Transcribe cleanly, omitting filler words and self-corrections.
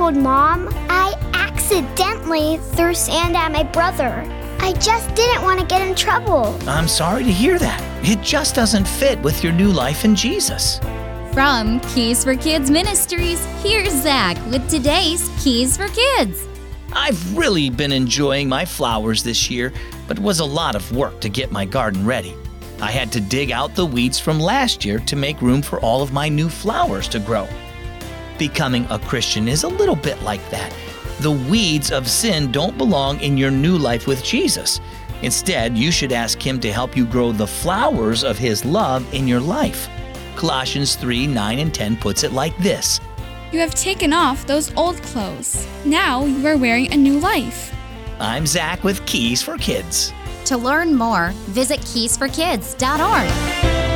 told Mom. I accidentally threw sand at my brother. I just didn't want to get in trouble. I'm sorry to hear that. It just doesn't fit with your new life in Jesus. From Keys for Kids Ministries, here's Zach with today's Keys for Kids. I've really been enjoying my flowers this year, but it was a lot of work to get my garden ready. I had to dig out the weeds from last year to make room for all of my new flowers to grow. Becoming a Christian is a little bit like that. The weeds of sin don't belong in your new life with Jesus. Instead, you should ask Him to help you grow the flowers of His love in your life. Colossians 3:9-10 puts it like this. You have taken off those old clothes. Now you are wearing a new life. I'm Zach with Keys for Kids. To learn more, visit keysforkids.org.